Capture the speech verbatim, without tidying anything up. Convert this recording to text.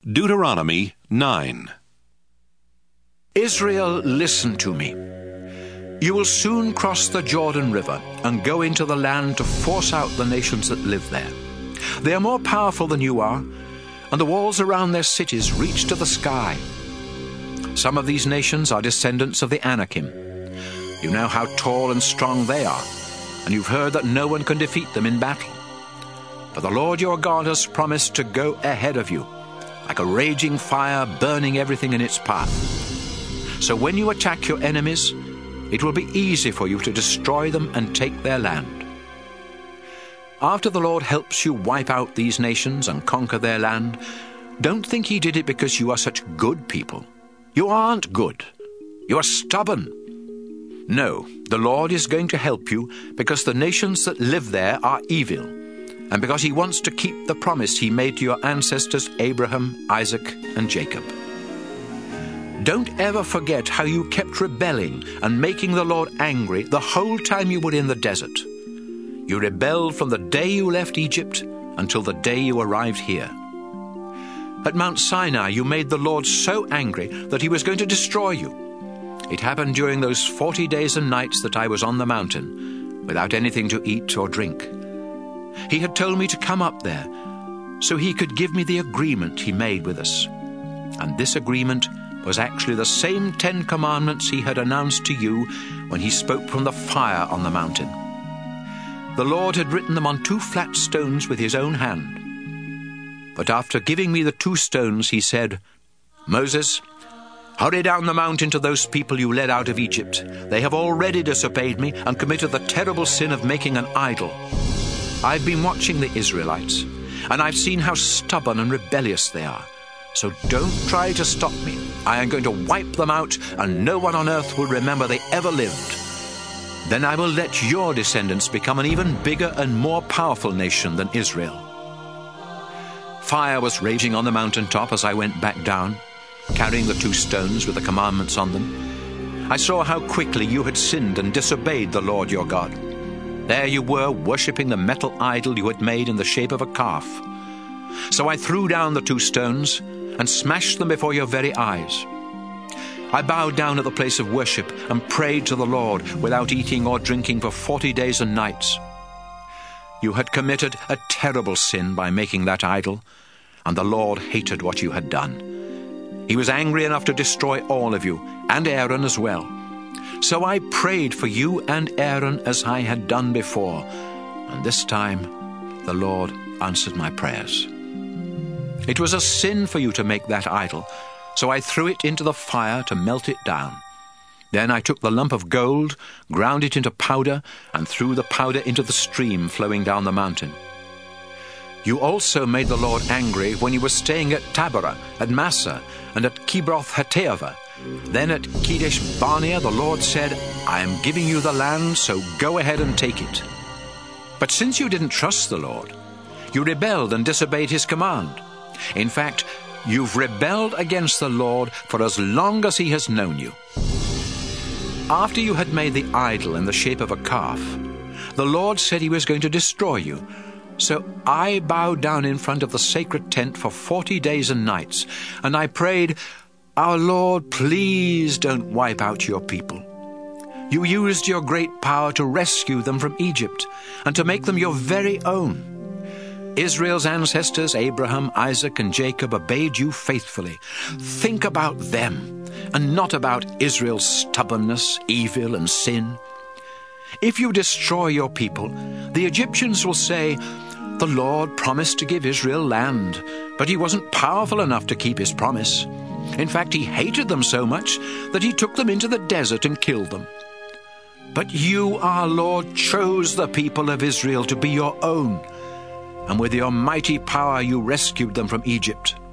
Deuteronomy nine. Israel, listen to me. You will soon cross the Jordan River and go into the land to force out the nations that live there. They are more powerful than you are, and the walls around their cities reach to the sky. Some of these nations are descendants of the Anakim. You know how tall and strong they are, and you've heard that no one can defeat them in battle. But the Lord your God has promised to go ahead of you, like a raging fire burning everything in its path. So when you attack your enemies, it will be easy for you to destroy them and take their land. After the Lord helps you wipe out these nations and conquer their land, don't think he did it because you are such good people. You aren't good. You are stubborn. No, the Lord is going to help you because the nations that live there are evil, and because he wants to keep the promise he made to your ancestors Abraham, Isaac, and Jacob. Don't ever forget how you kept rebelling and making the Lord angry the whole time you were in the desert. You rebelled from the day you left Egypt until the day you arrived here. At Mount Sinai, you made the Lord so angry that he was going to destroy you. It happened during those forty days and nights that I was on the mountain, without anything to eat or drink. He had told me to come up there, so he could give me the agreement he made with us. And this agreement was actually the same Ten Commandments he had announced to you when he spoke from the fire on the mountain. The Lord had written them on two flat stones with his own hand. But after giving me the two stones, he said, "Moses, hurry down the mountain to those people you led out of Egypt. They have already disobeyed me and committed the terrible sin of making an idol. I've been watching the Israelites, and I've seen how stubborn and rebellious they are. So don't try to stop me. I am going to wipe them out, and no one on earth will remember they ever lived. Then I will let your descendants become an even bigger and more powerful nation than Israel." Fire was raging on the mountaintop as I went back down, carrying the two stones with the commandments on them. I saw how quickly you had sinned and disobeyed the Lord your God. There you were, worshipping the metal idol you had made in the shape of a calf. So I threw down the two stones and smashed them before your very eyes. I bowed down at the place of worship and prayed to the Lord without eating or drinking for forty days and nights. You had committed a terrible sin by making that idol, and the Lord hated what you had done. He was angry enough to destroy all of you, and Aaron as well. So I prayed for you and Aaron as I had done before, and this time the Lord answered my prayers. It was a sin for you to make that idol, so I threw it into the fire to melt it down. Then I took the lump of gold, ground it into powder, and threw the powder into the stream flowing down the mountain. You also made the Lord angry when you were staying at Taberah, at Massah, and at Kibroth-Hattaavah. Then at Kadesh Barnea the Lord said, "I am giving you the land, so go ahead and take it." But since you didn't trust the Lord, you rebelled and disobeyed his command. In fact, you've rebelled against the Lord for as long as he has known you. After you had made the idol in the shape of a calf, the Lord said he was going to destroy you. So I bowed down in front of the sacred tent for forty days and nights, and I prayed, "Our Lord, please don't wipe out your people." You used your great power to rescue them from Egypt and to make them your very own. Israel's ancestors, Abraham, Isaac, and Jacob, obeyed you faithfully. Think about them and not about Israel's stubbornness, evil, and sin. If you destroy your people, the Egyptians will say, "The Lord promised to give Israel land, but he wasn't powerful enough to keep his promise. In fact, he hated them so much that he took them into the desert and killed them." But you, our Lord, chose the people of Israel to be your own, and with your mighty power you rescued them from Egypt.